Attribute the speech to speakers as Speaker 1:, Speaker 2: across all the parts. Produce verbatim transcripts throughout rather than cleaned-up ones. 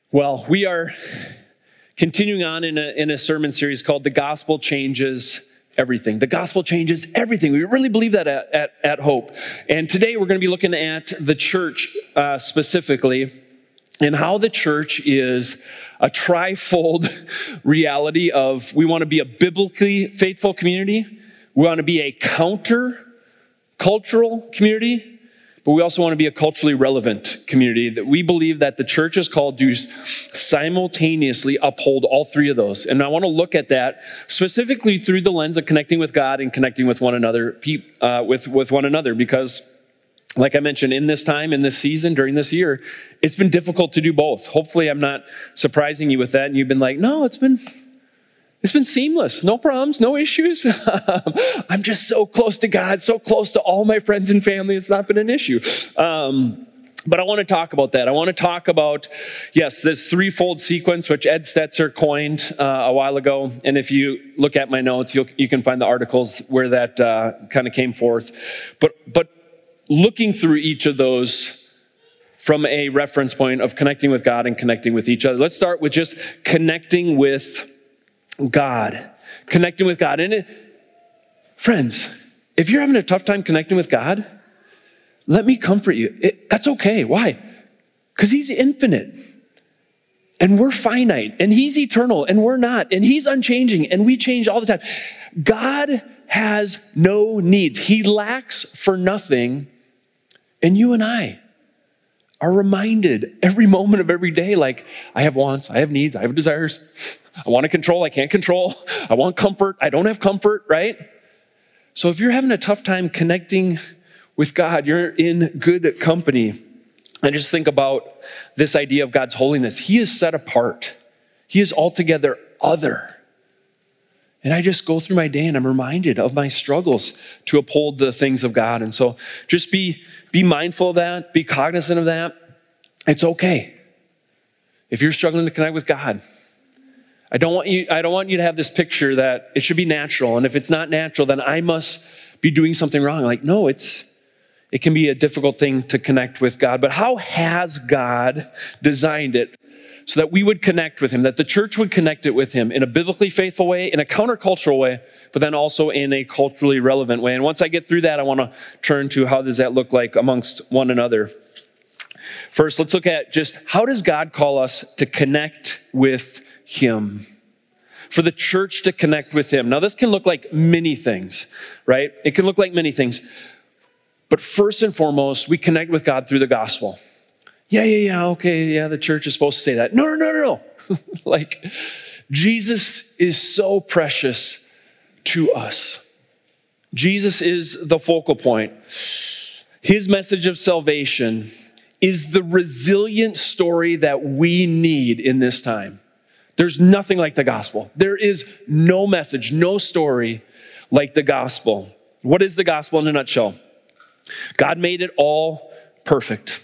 Speaker 1: Well, we are continuing on in a, in a sermon series called The Gospel Changes Everything. The gospel changes everything. We really believe that at, at, at Hope. And today we're going to be looking at the church uh, specifically and how the church is a trifold reality of we want to be a biblically faithful community, we want to be a counter-cultural community, but we also want to be a culturally relevant community. That we believe that the church is called to simultaneously uphold all three of those. And I want to look at that specifically through the lens of connecting with God and connecting with one another, uh, with, with one another, because like I mentioned, in this time, in this season, during this year, it's been difficult to do both. Hopefully I'm not surprising you with that. And you've been like, no, it's been, it's been seamless. No problems, no issues. I'm just so close to God, so close to all my friends and family. It's not been an issue. Um, but I want to talk about that. I want to talk about, yes, this threefold sequence, which Ed Stetzer coined uh, a while ago. And if you look at my notes, you'll, you can find the articles where that uh, kind of came forth. But, but looking through each of those from a reference point of connecting with God and connecting with each other. Let's start with just connecting with God. Connecting with God. And it, friends, if you're having a tough time connecting with God, let me comfort you. It, that's okay. Why? Because he's infinite. And we're finite. And he's eternal. And we're not. And he's unchanging. And we change all the time. God has no needs. He lacks for nothing. And you and I are reminded every moment of every day, like, I have wants, I have needs, I have desires. I want to control, I can't control. I want comfort, I don't have comfort, right? So if you're having a tough time connecting with God, you're in good company. And just think about this idea of God's holiness. He is set apart. He is altogether other. And I just go through my day and I'm reminded of my struggles to uphold the things of God. And so just be, be mindful of that, be cognizant of that. It's okay. If you're struggling to connect with God, I don't want you, I don't want you to have this picture that it should be natural. And if it's not natural, then I must be doing something wrong. Like, no, it's, it can be a difficult thing to connect with God. But how has God designed it so that we would connect with him, that the church would connect it with him in a biblically faithful way, in a countercultural way, but then also in a culturally relevant way? And once I get through that, I want to turn to how does that look like amongst one another. First, let's look at just how does God call us to connect with him? For the church to connect with him. Now, this can look like many things, right? It can look like many things. But first and foremost, we connect with God through the gospel. Yeah, yeah, yeah, okay, yeah, the church is supposed to say that. No, no, no, no, no. Like, Jesus is so precious to us. Jesus is the focal point. His message of salvation is the resilient story that we need in this time. There's nothing like the gospel. There is no message, no story like the gospel. What is the gospel in a nutshell? God made it all perfect.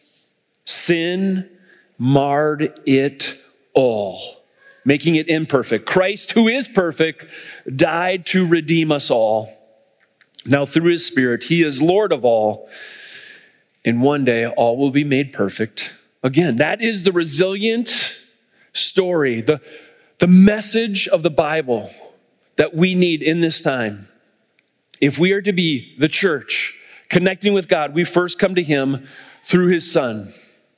Speaker 1: Sin marred it all, making it imperfect. Christ, who is perfect, died to redeem us all. Now through his Spirit, he is Lord of all. And one day, all will be made perfect. Again, that is the resilient story, the, the message of the Bible that we need in this time. If we are to be the church connecting with God, we first come to him through his Son.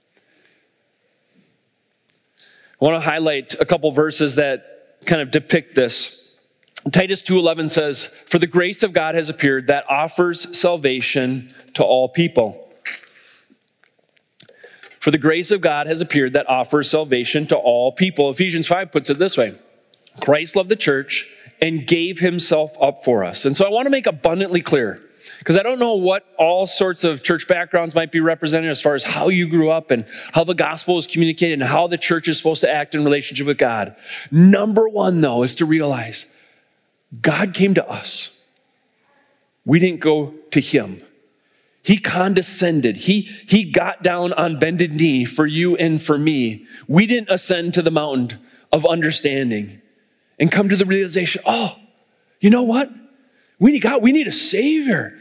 Speaker 1: I want to highlight a couple verses that kind of depict this. Titus two eleven says, "For the grace of God has appeared that offers salvation to all people." For the grace of God has appeared that offers salvation to all people. Ephesians five puts it this way: Christ loved the church and gave himself up for us. And so I want to make abundantly clear, because I don't know what all sorts of church backgrounds might be represented as far as how you grew up and how the gospel is communicated and how the church is supposed to act in relationship with God. Number one, though, is to realize God came to us. We didn't go to him. He condescended. He, he got down on bended knee for you and for me. We didn't ascend to the mountain of understanding and come to the realization, oh, you know what? We need God. We need a savior.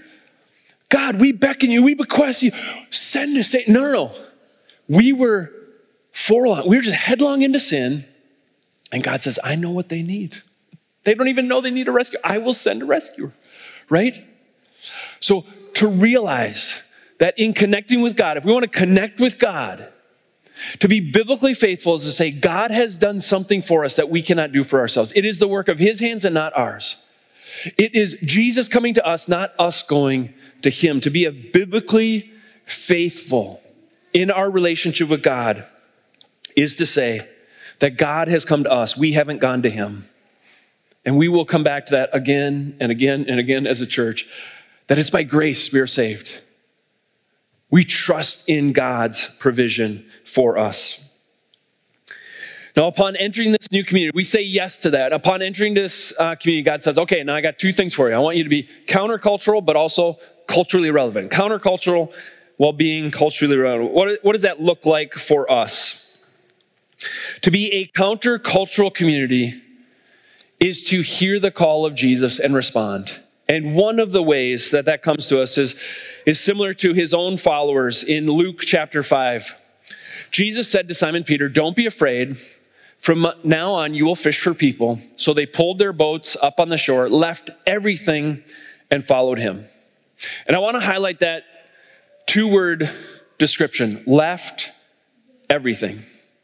Speaker 1: God, we beckon you. We bequest you. Send a savior. No, no, no. We were forlong. We're just headlong into sin. And God says, I know what they need. They don't even know they need a rescue. I will send a rescuer, right? So to realize that in connecting with God, if we want to connect with God, to be biblically faithful is to say, God has done something for us that we cannot do for ourselves. It is the work of his hands and not ours. It is Jesus coming to us, not us going to him. To be a biblically faithful in our relationship with God is to say that God has come to us. We haven't gone to him. And we will come back to that again and again and again as a church, that it's by grace we are saved. We trust in God's provision for us. Now, upon entering this new community, we say yes to that. Upon entering this uh, community, God says, okay, now I got two things for you. I want you to be countercultural, but also culturally relevant. Countercultural while being culturally relevant. What, what does that look like for us? To be a countercultural community is to hear the call of Jesus and respond. And one of the ways that that comes to us is, is similar to his own followers in Luke chapter five. Jesus said to Simon Peter, don't be afraid. From now on, you will fish for people. So they pulled their boats up on the shore, left everything, and followed him. And I want to highlight that two-word description, left everything.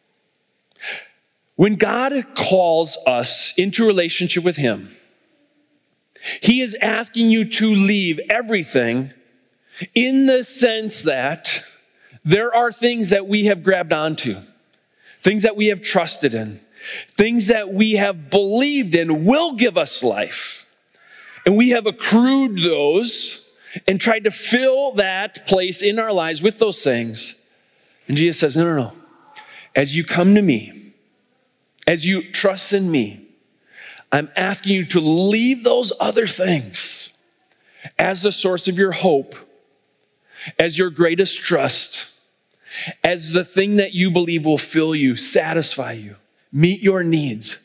Speaker 1: When God calls us into relationship with him, he is asking you to leave everything in the sense that there are things that we have grabbed onto, things that we have trusted in, things that we have believed in will give us life. And we have accrued those and tried to fill that place in our lives with those things. And Jesus says, no, no, no. As you come to me, as you trust in me, I'm asking you to leave those other things as the source of your hope, as your greatest trust, as the thing that you believe will fill you, satisfy you, meet your needs.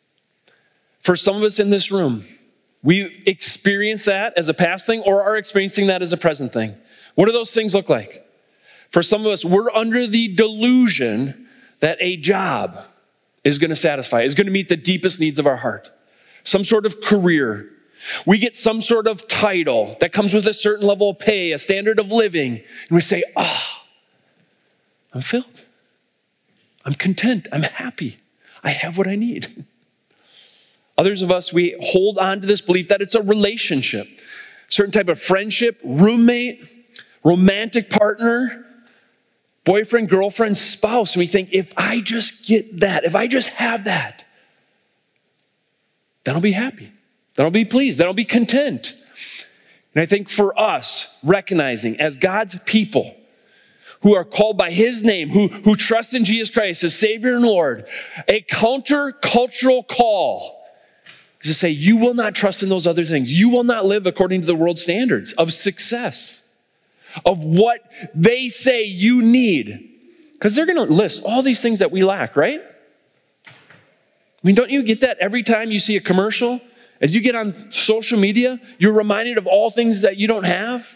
Speaker 1: For some of us in this room, we experience that as a past thing or are experiencing that as a present thing. What do those things look like? For some of us, we're under the delusion that a job is going to satisfy, is going to meet the deepest needs of our heart. Some sort of career. We get some sort of title that comes with a certain level of pay, a standard of living. And we say, ah, oh, I'm filled. I'm content. I'm happy. I have what I need. Others of us, we hold on to this belief that it's a relationship, certain type of friendship, roommate, romantic partner, boyfriend, girlfriend, spouse. And we think, if I just get that, if I just have that, then I'll be happy. Then I'll be pleased. Then I'll be content. And I think for us, recognizing as God's people who are called by his name, who, who trust in Jesus Christ as Savior and Lord, a counter-cultural call is to say, you will not trust in those other things. You will not live according to the world standards of success, of what they say you need. Because they're going to list all these things that we lack, right? I mean, don't you get that every time you see a commercial? As you get on social media, you're reminded of all things that you don't have.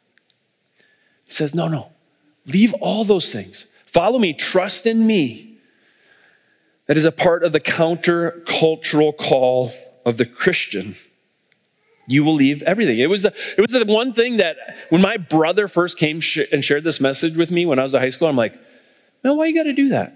Speaker 1: He says, no, no, leave all those things. Follow me, trust in me. That is a part of the counter-cultural call of the Christian. You will leave everything. It was the, it was the one thing that when my brother first came sh- and shared this message with me when I was in high school, I'm like, man, why you got to do that?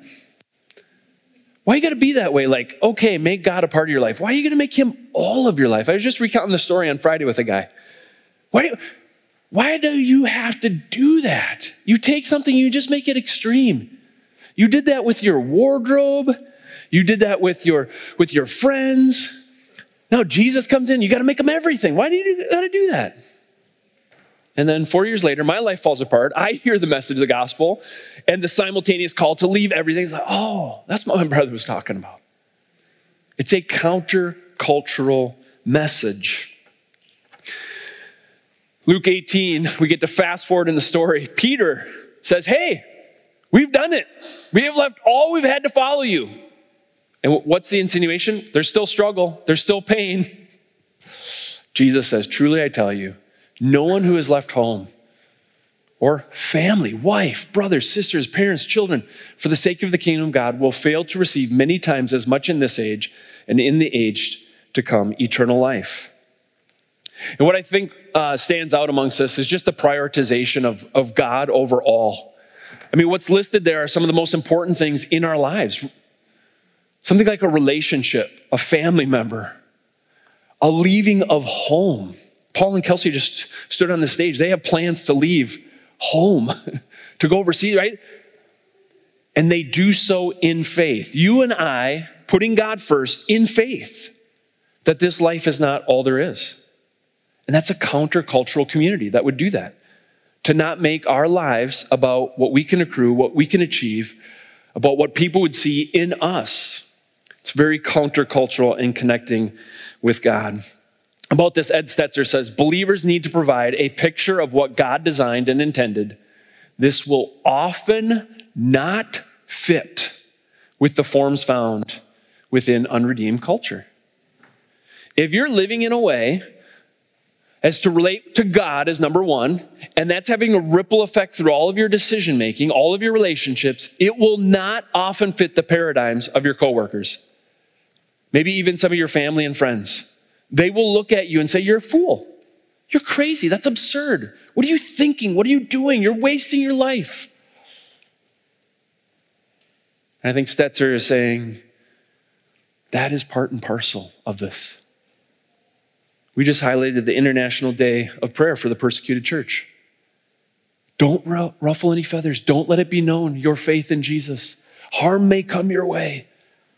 Speaker 1: Why you got to be that way? Like, okay, make God a part of your life. Why are you going to make him all of your life? I was just recounting the story on Friday with a guy. Why, why do you have to do that? You take something, you just make it extreme. You did that with your wardrobe. You did that with your, with your friends. Now Jesus comes in, you got to make him everything. Why do you got to do that? And then four years later, my life falls apart. I hear the message of the gospel and the simultaneous call to leave everything. It's like, oh, that's what my brother was talking about. It's a counter-cultural message. Luke eighteen, we get to fast forward in the story. Peter says, hey, we've done it. We have left all we've had to follow you. And what's the insinuation? There's still struggle. There's still pain. Jesus says, truly I tell you, no one who has left home or family, wife, brothers, sisters, parents, children, for the sake of the kingdom of God, will fail to receive many times as much in this age and in the age to come, eternal life. And what I think uh, stands out amongst us is just the prioritization of, of God over all. I mean, what's listed there are some of the most important things in our lives. Something like a relationship, a family member, a leaving of home. Paul and Kelsey just stood on the stage. They have plans to leave home, to go overseas, right? And they do so in faith. You and I putting God first in faith that this life is not all there is. And that's a countercultural community that would do that. To not make our lives about what we can accrue, what we can achieve, about what people would see in us. It's very countercultural in connecting with God. About this, Ed Stetzer says, believers need to provide a picture of what God designed and intended. This will often not fit with the forms found within unredeemed culture. If you're living in a way as to relate to God as number one, and that's having a ripple effect through all of your decision making, all of your relationships, it will not often fit the paradigms of your coworkers. Maybe even some of your family and friends. They will look at you and say, you're a fool. You're crazy. That's absurd. What are you thinking? What are you doing? You're wasting your life. And I think Stetzer is saying that is part and parcel of this. We just highlighted the International Day of Prayer for the Persecuted Church. Don't ruffle any feathers. Don't let it be known your faith in Jesus. Harm may come your way.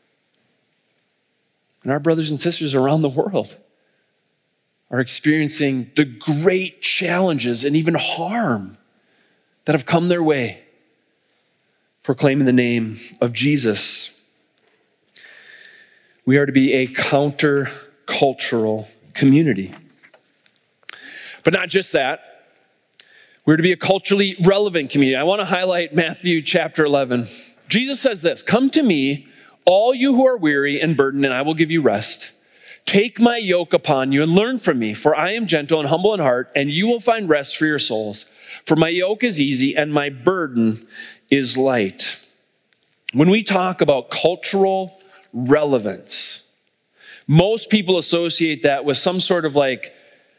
Speaker 1: And our brothers and sisters around the world are experiencing the great challenges and even harm that have come their way for claiming the name of Jesus. We are to be a counter-cultural community. But not just that. We're to be a culturally relevant community. I want to highlight Matthew chapter eleven. Jesus says this, "Come to me, all you who are weary and burdened, and I will give you rest. Take my yoke upon you and learn from me, for I am gentle and humble in heart, and you will find rest for your souls. For my yoke is easy and my burden is light." When we talk about cultural relevance, most people associate that with some sort of like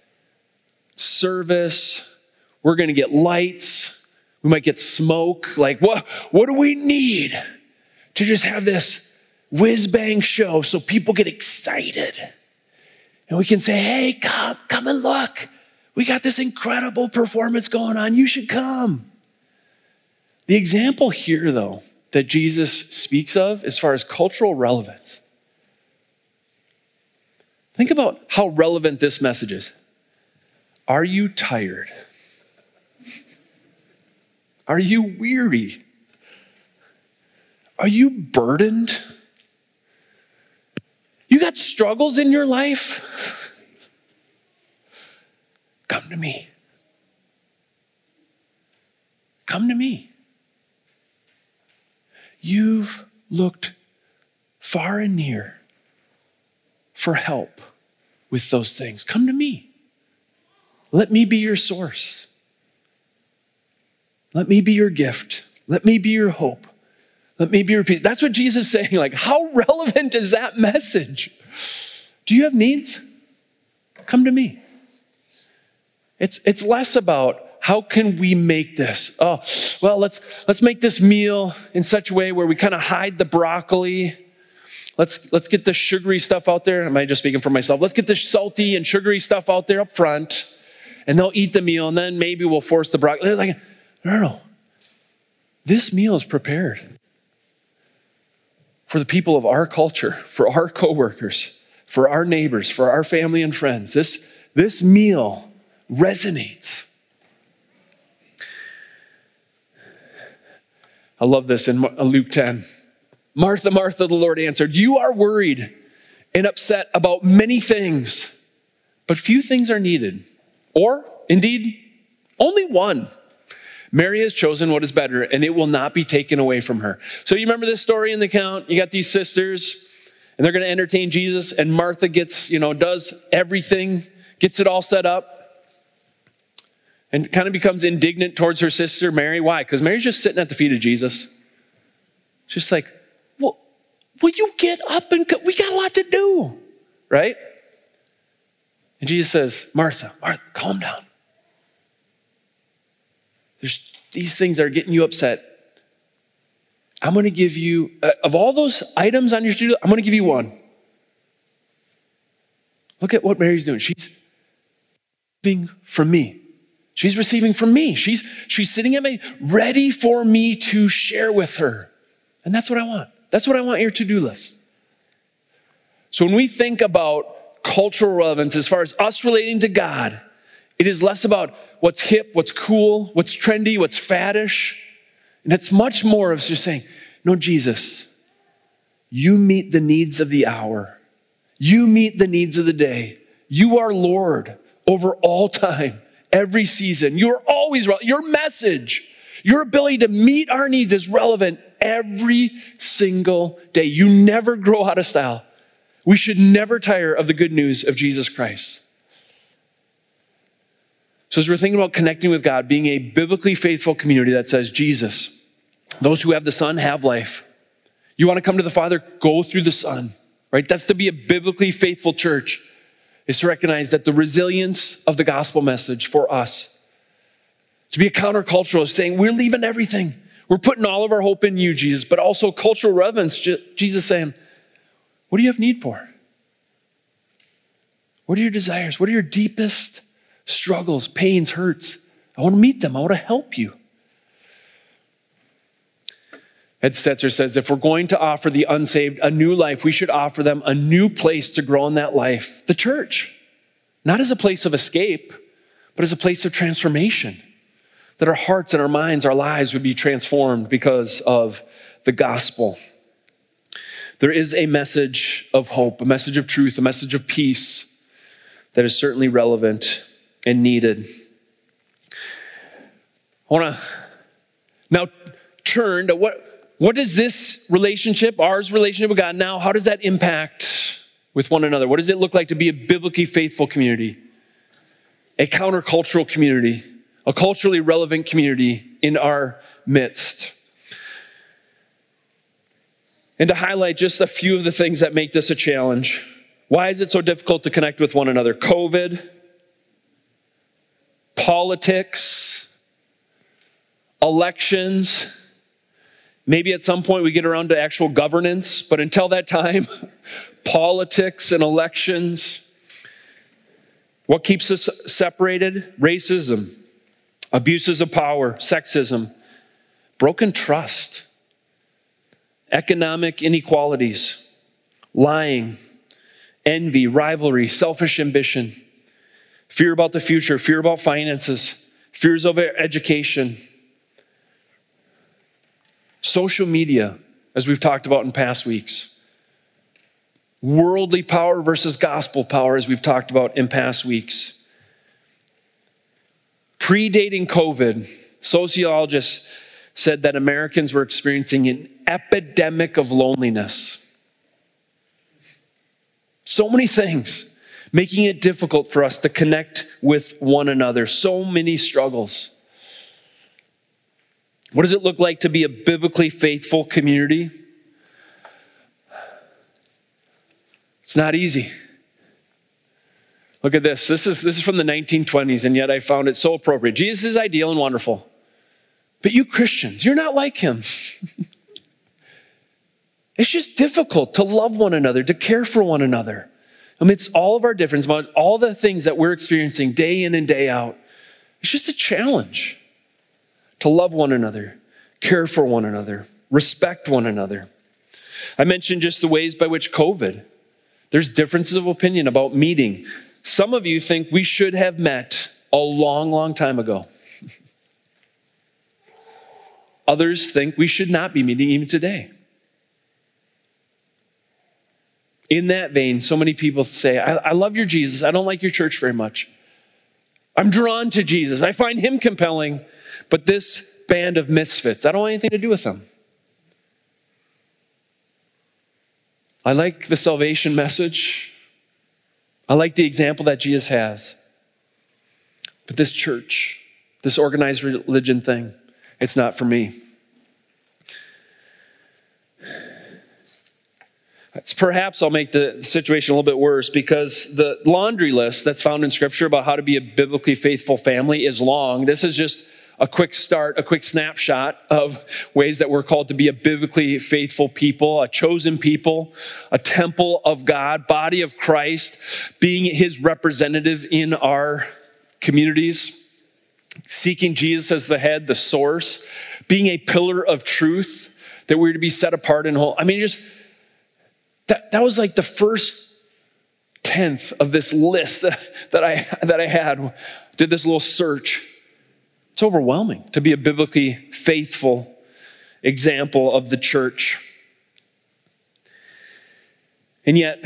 Speaker 1: service. We're going to get lights. We might get smoke. Like, what, what do we need to just have this whiz-bang show so people get excited? And we can say, hey, come, come and look. We got this incredible performance going on. You should come. The example here, though, that Jesus speaks of as far as cultural relevance, think about how relevant this message is. Are you tired? Are you weary? Are you burdened? You got struggles in your life? Come to me. Come to me. You've looked far and near for help with those things. Come to me. Let me be your source. Let me be your gift. Let me be your hope. Let me be your peace. That's what Jesus is saying. Like, how relevant is that message? Do you have needs? Come to me. It's, it's less about how can we make this? Oh, well, let's let's make this meal in such a way where we kind of hide the broccoli. Let's let's get the sugary stuff out there. Am I just speaking for myself? Let's get the salty and sugary stuff out there up front, and they'll eat the meal, and then maybe we'll force the broccoli. They're like, no, no, no. This meal is prepared for the people of our culture, for our coworkers, for our neighbors, for our family and friends. This, this meal resonates. I love this in Luke ten. Martha, Martha, the Lord answered, you are worried and upset about many things, but few things are needed. Or, indeed, only one. Mary has chosen what is better, and it will not be taken away from her. So you remember this story in the account? You got these sisters, and they're going to entertain Jesus, and Martha gets, you know, does everything, gets it all set up. and kind of becomes indignant towards her sister, Mary. Why? Because Mary's just sitting at the feet of Jesus. Just like, well, will you get up and go? We got a lot to do, right? And Jesus says, Martha, Martha, calm down. There's these things that are getting you upset. I'm going to give you, uh, of all those items on your to-do, I'm going to give you one. Look at what Mary's doing. She's receiving from me. She's receiving from me. She's, she's sitting at me, ready for me to share with her. And that's what I want. That's what I want your to-do list. So when we think about cultural relevance, as far as us relating to God, it is less about what's hip, what's cool, what's trendy, what's faddish. And it's much more of just saying, no, Jesus, you meet the needs of the hour. You meet the needs of the day. You are Lord over all time, every season. You're always relevant. Your message, your ability to meet our needs is relevant every single day. You never grow out of style. We should never tire of the good news of Jesus Christ. So as we're thinking about connecting with God, being a biblically faithful community that says, Jesus, those who have the Son have life. You want to come to the Father, go through the Son, right? That's to be a biblically faithful church, is to recognize that the resilience of the gospel message for us, to be a countercultural, is saying we're leaving everything. We're putting all of our hope in you, Jesus, but also cultural relevance, Jesus saying, what do you have need for? What are your desires? What are your deepest struggles, pains, hurts? I want to meet them. I want to help you. Ed Stetzer says, if we're going to offer the unsaved a new life, we should offer them a new place to grow in that life, the church. Not as a place of escape, but as a place of transformation. That our hearts and our minds, our lives would be transformed because of the gospel. There is a message of hope, a message of truth, a message of peace that is certainly relevant and needed. I want to now turn to what, what does this relationship, ours relationship with God now, how does that impact with one another? What does it look like to be a biblically faithful community, a countercultural community, a culturally relevant community in our midst? And to highlight just a few of the things that make this a challenge. Why is it so difficult to connect with one another? COVID, politics, elections. Maybe at some point we get around to actual governance, but until that time, politics and elections. What keeps us separated? Racism, abuses of power, sexism, broken trust, economic inequalities, lying, envy, rivalry, selfish ambition, fear about the future, fear about finances, fears over education, social media, as we've talked about in past weeks, worldly power versus gospel power, as we've talked about in past weeks. Predating COVID, sociologists said that Americans were experiencing an epidemic of loneliness. So many things making it difficult for us to connect with one another. So many struggles. What does it look like to be a biblically faithful community? It's not easy. Look at this. This is, this is from the nineteen twenties, and yet I found it so appropriate. Jesus is ideal and wonderful. But you Christians, you're not like him. It's just difficult to love one another, to care for one another. Amidst all of our differences, amidst all the things that we're experiencing day in and day out, it's just a challenge to love one another, care for one another, respect one another. I mentioned just the ways by which COVID, there's differences of opinion about meeting. Some of you think we should have met a long, long time ago. Others think we should not be meeting even today. In that vein, so many people say, I, I love your Jesus. I don't like your church very much. I'm drawn to Jesus. I find him compelling, but this band of misfits, I don't want anything to do with them. I like the salvation message. I like the example that Jesus has. But this church, This organized religion thing, it's not for me. It's perhaps I'll make the situation a little bit worse because the laundry list that's found in Scripture about how to be a biblically faithful family is long. This is just a quick start, a quick snapshot of ways that we're called to be a biblically faithful people, a chosen people, a temple of God, body of Christ, being his representative in our communities, seeking Jesus as the head, the source, being a pillar of truth, that we're to be set apart and whole. I mean, just That, that was like the first tenth of this list that, that, I, that I had. Did this little search. It's overwhelming to be a biblically faithful example of the church. And yet,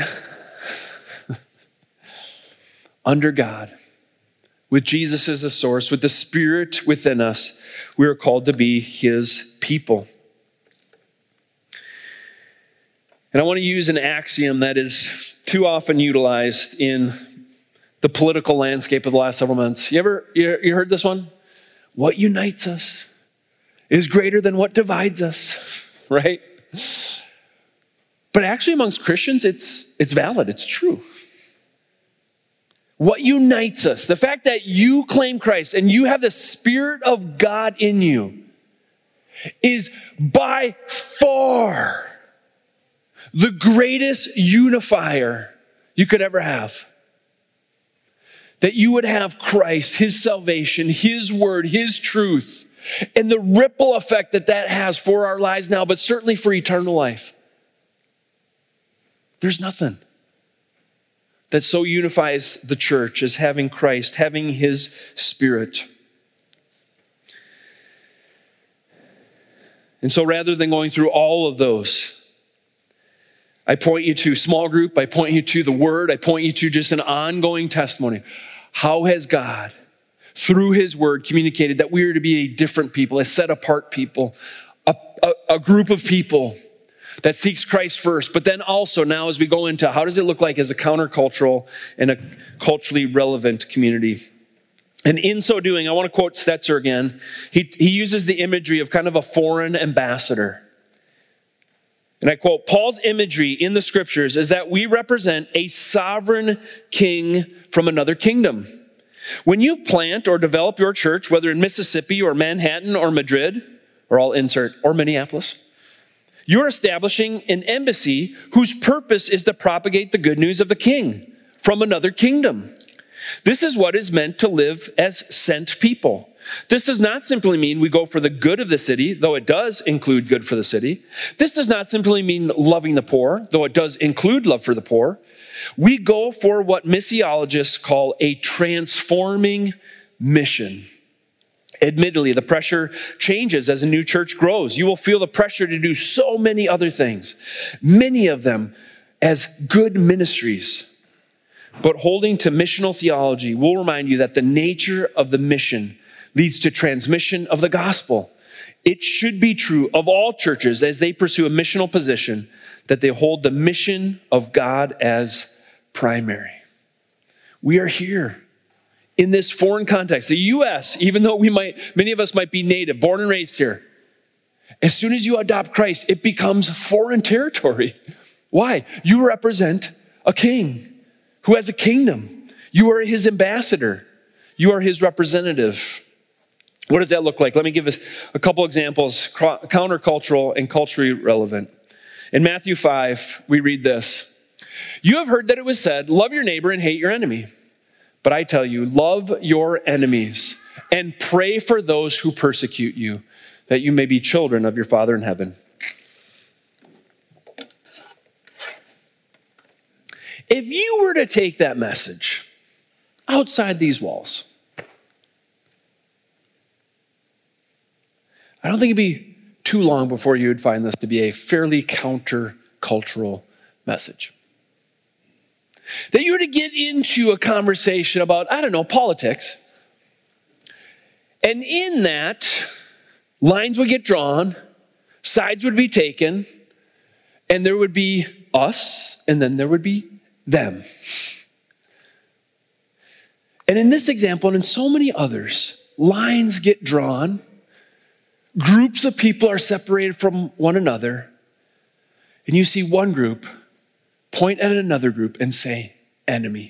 Speaker 1: under God, with Jesus as the source, with the Spirit within us, we are called to be his people. And I want to use an axiom that is too often utilized in the political landscape of the last several months. You ever you, you heard this one? What unites us is greater than what divides us, right? But actually amongst Christians, it's, it's valid, it's true. What unites us, the fact that you claim Christ and you have the Spirit of God in you, is by far the greatest unifier you could ever have. That you would have Christ, his salvation, his word, his truth, and the ripple effect that that has for our lives now, but certainly for eternal life. There's nothing that so unifies the church as having Christ, having his Spirit. And so rather than going through all of those, I point you to small group, I point you to the word, I point you to just an ongoing testimony. How has God, through his word, communicated that we are to be a different people, a set apart people, a, a, a group of people that seeks Christ first, but then also now as we go into how does it look like as a countercultural and a culturally relevant community? And in so doing, I want to quote Stetzer again. He, he uses the imagery of kind of a foreign ambassador. And I quote, Paul's imagery in the scriptures is that we represent a sovereign king from another kingdom. When you plant or develop your church, whether in Mississippi or Manhattan or Madrid, or I'll insert, or Minneapolis, you're establishing an embassy whose purpose is to propagate the good news of the king from another kingdom. This is what is meant to live as sent people. This does not simply mean we go for the good of the city, though it does include good for the city. This does not simply mean loving the poor, though it does include love for the poor. We go for what missiologists call a transforming mission. Admittedly, the pressure changes as a new church grows. You will feel the pressure to do so many other things, many of them as good ministries. But holding to missional theology will remind you that the nature of the mission leads to transmission of the gospel. It should be true of all churches as they pursue a missional position that they hold the mission of God as primary. We are here in this foreign context. The U S, even though we might, many of us might be native, born and raised here, as soon as you adopt Christ, it becomes foreign territory. Why? You represent a king who has a kingdom. You are his ambassador. You are his representative. What does that look like? Let me give us a couple examples, countercultural and culturally relevant. In Matthew five, we read this. You have heard that it was said, love your neighbor and hate your enemy. But I tell you, love your enemies and pray for those who persecute you, that you may be children of your Father in heaven. If you were to take that message outside these walls, I don't think it'd be too long before you would find this to be a fairly counter-cultural message. That you were to get into a conversation about, I don't know, politics. And in that, lines would get drawn, sides would be taken, and there would be us, and then there would be them. And in this example, and in so many others, lines get drawn, groups of people are separated from one another, and you see one group point at another group and say, enemy.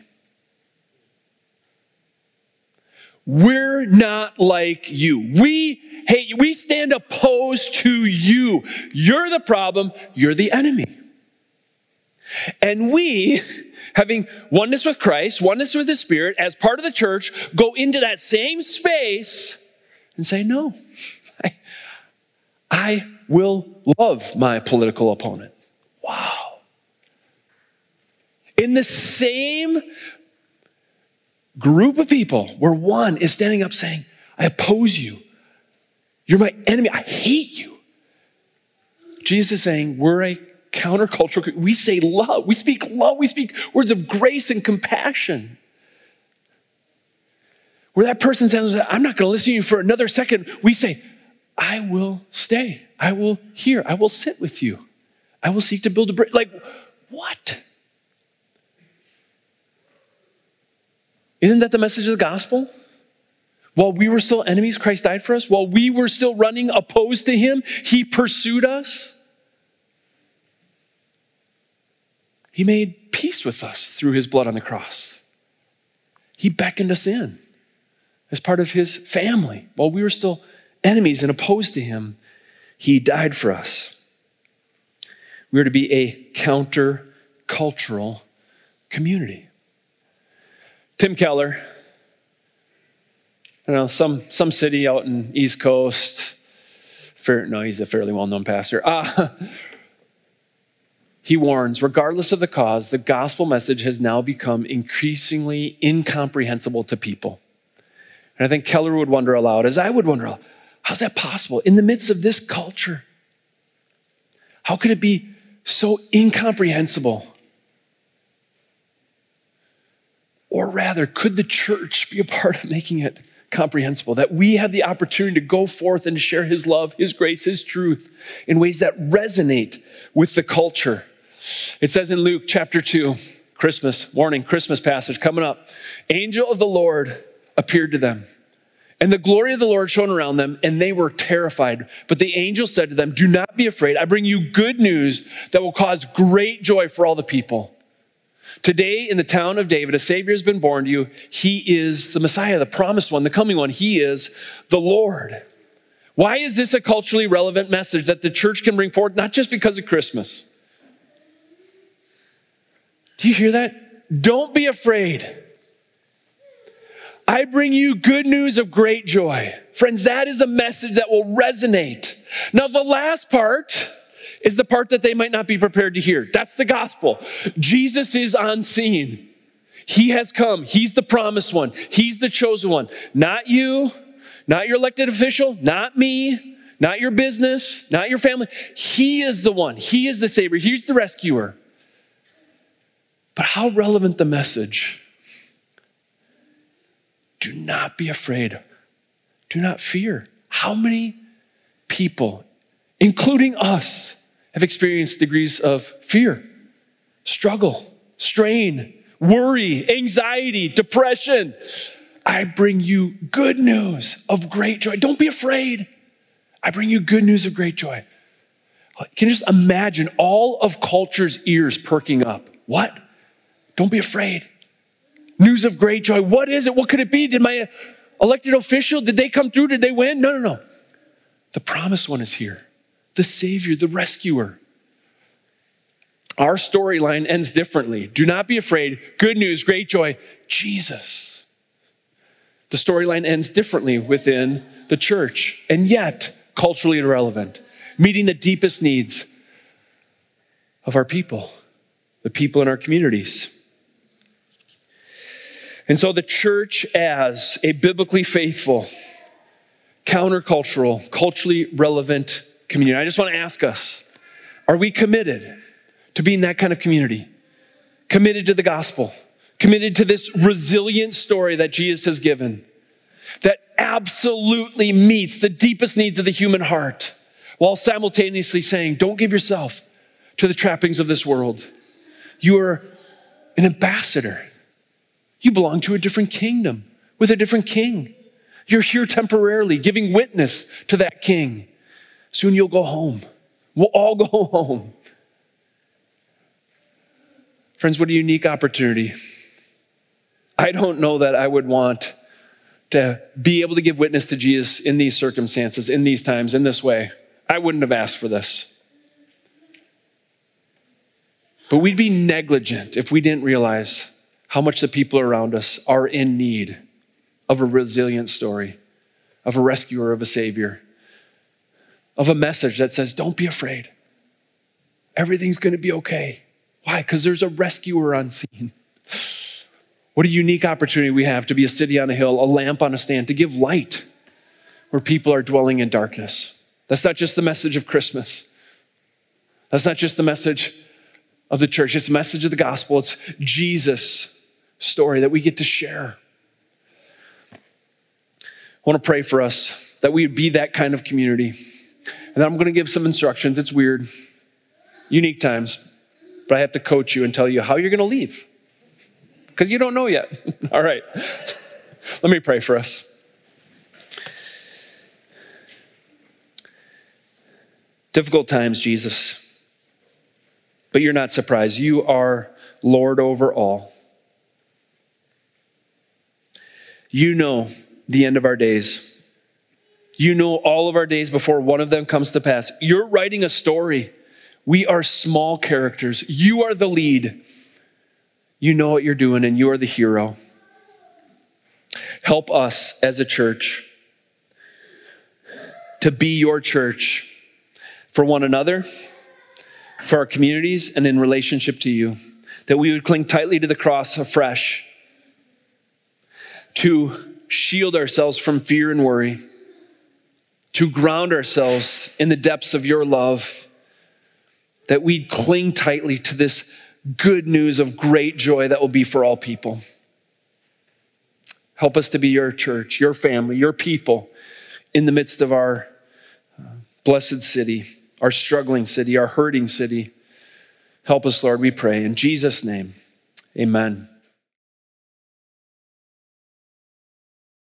Speaker 1: We're not like you. We hate you. We stand opposed to you. You're the problem. You're the enemy. And we, having oneness with Christ, oneness with the Spirit, as part of the church, go into that same space and say, no, I, I will love my political opponent. Wow. In the same group of people where one is standing up saying, I oppose you. You're my enemy. I hate you. Jesus is saying, we're a countercultural. We say love. We speak love. We speak words of grace and compassion. Where that person says, I'm not going to listen to you for another second. We say, I will stay. I will hear. I will sit with you. I will seek to build a bridge. Like, what? Isn't that the message of the gospel? While we were still enemies, Christ died for us. While we were still running opposed to him, he pursued us. He made peace with us through his blood on the cross. He beckoned us in as part of his family. While we were still enemies and opposed to him, he died for us. We are to be a counter-cultural community. Tim Keller, I don't know, some, some city out in East Coast, fair, no, he's a fairly well-known pastor. Uh, he warns, regardless of the cause, the gospel message has now become increasingly incomprehensible to people. And I think Keller would wonder aloud, as I would wonder, how's that possible? In the midst of this culture, how could it be so incomprehensible? Or rather, could the church be a part of making it comprehensible? That we have the opportunity to go forth and share his love, his grace, his truth in ways that resonate with the culture. It says in Luke chapter two, Christmas, morning, Christmas passage coming up. Angel of the Lord appeared to them, and the glory of the Lord shone around them, and they were terrified. But the angel said to them, do not be afraid. I bring you good news that will cause great joy for all the people. Today in the town of David, a Savior has been born to you. He is the Messiah, the promised one, the coming one. He is the Lord. Why is this a culturally relevant message that the church can bring forward? Not just because of Christmas. Do you hear that? Don't be afraid. I bring you good news of great joy. Friends, that is a message that will resonate. Now, the last part is the part that they might not be prepared to hear. That's the gospel. Jesus is on scene. He has come. He's the promised one. He's the chosen one. Not you, not your elected official, not me, not your business, not your family. He is the one. He is the Savior. He's the rescuer. But how relevant the message? Do not be afraid. Do not fear. How many people, including us, have experienced degrees of fear, struggle, strain, worry, anxiety, depression? I bring you good news of great joy. Don't be afraid. I bring you good news of great joy. Can you just imagine all of culture's ears perking up? What? Don't be afraid. News of great joy. What is it? What could it be? Did my elected official, did they come through? Did they win? No, no, no. The promised one is here. The Savior, the rescuer. Our storyline ends differently. Do not be afraid. Good news, great joy. Jesus. The storyline ends differently within the church, and yet culturally irrelevant, meeting the deepest needs of our people, the people in our communities. And so the church, as a biblically faithful, countercultural, culturally relevant community. I just want to ask us, are we committed to being that kind of community? Committed to the gospel, committed to this resilient story that Jesus has given, that absolutely meets the deepest needs of the human heart, while simultaneously saying, don't give yourself to the trappings of this world. You are an ambassador. You belong to a different kingdom with a different king. You're here temporarily, giving witness to that king. Soon you'll go home. We'll all go home. Friends, what a unique opportunity. I don't know that I would want to be able to give witness to Jesus in these circumstances, in these times, in this way. I wouldn't have asked for this. But we'd be negligent if we didn't realize how much the people around us are in need of a resilient story, of a rescuer, of a savior, of a message that says, don't be afraid. Everything's going to be okay. Why? Because there's a rescuer on scene. What a unique opportunity we have to be a city on a hill, a lamp on a stand, to give light where people are dwelling in darkness. That's not just the message of Christmas. That's not just the message of the church. It's the message of the gospel. It's Jesus' story that we get to share. I want to pray for us that we would be that kind of community. And I'm going to give some instructions. It's weird, unique times, but I have to coach you and tell you how you're going to leave because you don't know yet. All right. Let me pray for us. Difficult times, Jesus, but you're not surprised. You are Lord over all. You know the end of our days. You know all of our days before one of them comes to pass. You're writing a story. We are small characters. You are the lead. You know what you're doing, and you are the hero. Help us as a church to be your church for one another, for our communities, and in relationship to you. That we would cling tightly to the cross afresh, to shield ourselves from fear and worry, to ground ourselves in the depths of your love, that we'd cling tightly to this good news of great joy that will be for all people. Help us to be your church, your family, your people in the midst of our blessed city, our struggling city, our hurting city. Help us, Lord, we pray. In Jesus' name, amen.